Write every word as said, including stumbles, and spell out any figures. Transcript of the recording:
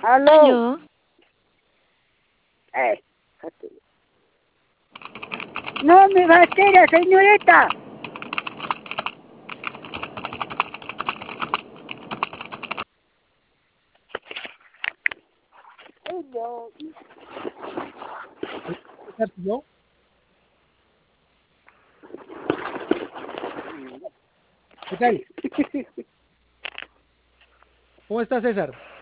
Aló. Aló, Eh, no me fastidia, señorita. Ay, Dios. César, ¿yo? ¿Qué tal? ¿Cómo está César?